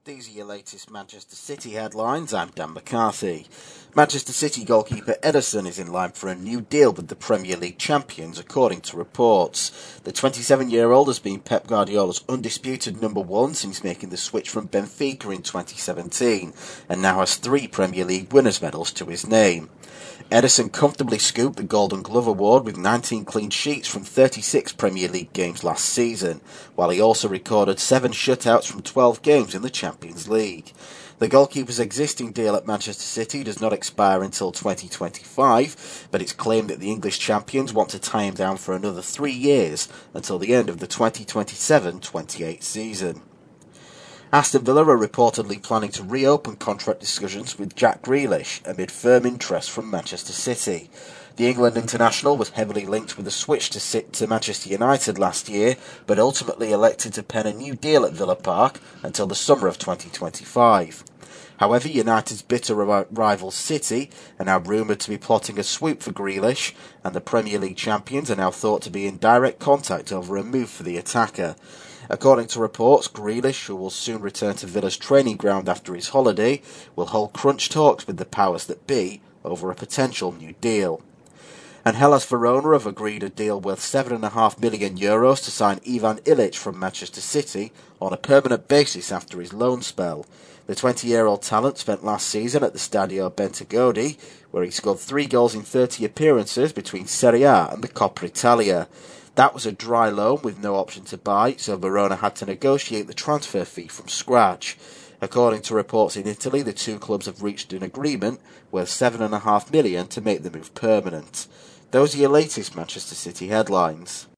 These are your latest Manchester City headlines. I'm Dan McCarthy. Manchester City goalkeeper Ederson is in line for a new deal with the Premier League champions, according to reports. The 27-year-old has been Pep Guardiola's undisputed number one since making the switch from Benfica in 2017, and now has 3 Premier League winners' medals to his name. Ederson comfortably scooped the Golden Glove award with 19 clean sheets from 36 Premier League games last season, while he also recorded 7 shutouts from 12 games in the Champions League. The goalkeeper's existing deal at Manchester City does not expire until 2025, but it's claimed that the English champions want to tie him down for another 3 years until the end of the 2027-28 season. Aston Villa are reportedly planning to reopen contract discussions with Jack Grealish amid firm interest from Manchester City. The England international was heavily linked with a switch to Manchester United last year, but ultimately elected to pen a new deal at Villa Park until the summer of 2025. However, United's bitter rival City are now rumoured to be plotting a swoop for Grealish, and the Premier League champions are now thought to be in direct contact over a move for the attacker. According to reports, Grealish, who will soon return to Villa's training ground after his holiday, will hold crunch talks with the powers that be over a potential new deal. And Hellas Verona have agreed a deal worth €7.5 million to sign Ivan Ilic from Manchester City on a permanent basis after his loan spell. The 20-year-old talent spent last season at the Stadio Bentegodi, where he scored 3 goals in 30 appearances between Serie A and the Coppa Italia. That was a dry loan with no option to buy, so Verona had to negotiate the transfer fee from scratch. According to reports in Italy, the 2 clubs have reached an agreement worth €7.5 million to make the move permanent. Those are your latest Manchester City headlines.